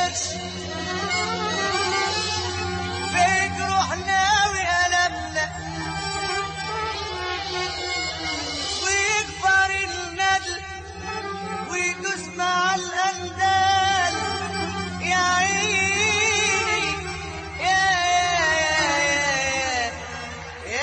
قرش فين روحنا وقلبنا ويكبر الندل ويدوس مع الأندال يا عيني يا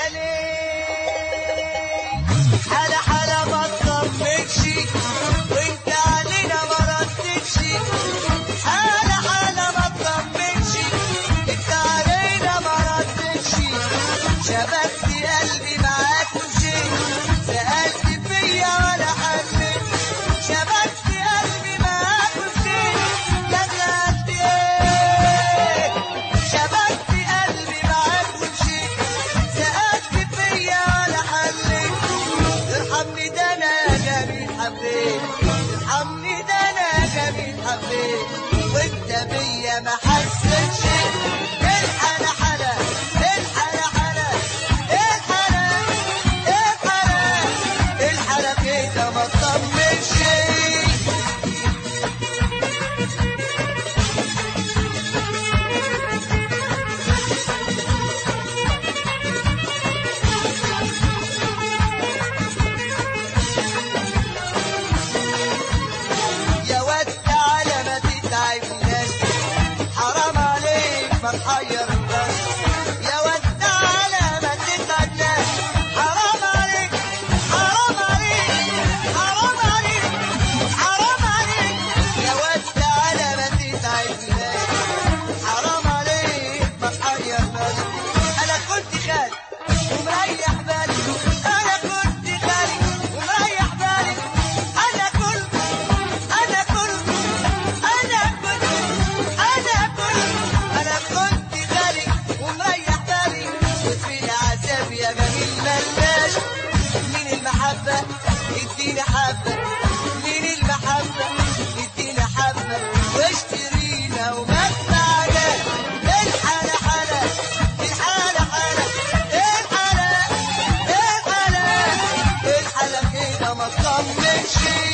ليه حالة حالة ما تطمنش وانت علينا ما ردتش حالة حالة ما تطمنش انت علينا ما ردتش شبكت قلبي معاك ومشيت سألت فيا ولا حلت شبكت قلبي معاك ومشيت دخلت ايه شبكت قلبي معاك ومشيت سألت فيا ولا حلت ارحمني ده انا جميل حبيت ارحمني ده انا جميل حبيت وانت بيا ما حسيتش الحالة حالة الحالة حالة الحالة الحالة الحالة كده ما تطمنش يا واد تعالى ما تتعبناش حرام عليك ما تحير الناس يا واد تعالى ما تتعبناش حرام عليك حرام عليك حرام عليك حرام عليك يا واد تعالى ما تتعبناش حرام عليك ما تحير الناس انا كنت خالي ومريح بالي انا كنت خالي ومريح بالي انا كنت انا كنت انا كنت انا كنت انا كنت غالي ومريح بالي وفيني عذاب يا جميل ملاش من المحبة اديني حبة من المحبة اديني حبة واشترينا ومتعنا الحالة حالة الحالة حالة الحالة الحالة الحالة كده ما تطمنش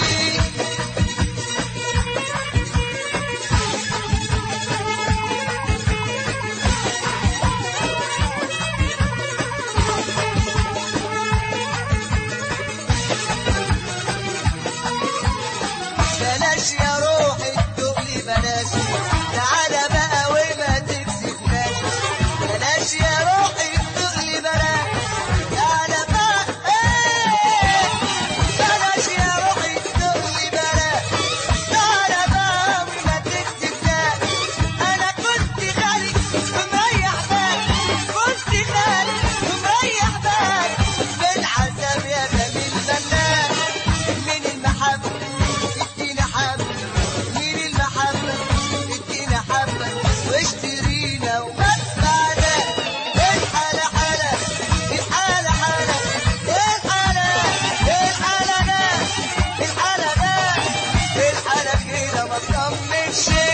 بلاش يا روحي تقولي بلاش تعالى بقى وما تكسفناش بلاش يا روحي تقولي بلاش تعالى بقى بلاش يا روحي تقولي بلاش تعالى بقى وما تكسفناش انا كنت غالي ومريح بالي كنت غالي ومريح بالي بالعذاب يا جميل بلاش من المحبة ادينا حبة من المحبة ادينا حبة واشترينا ومتعنا الحالة حالة الحالة حالة الحالة الحالة ده الحالة ده الحالة كده ما تطمنش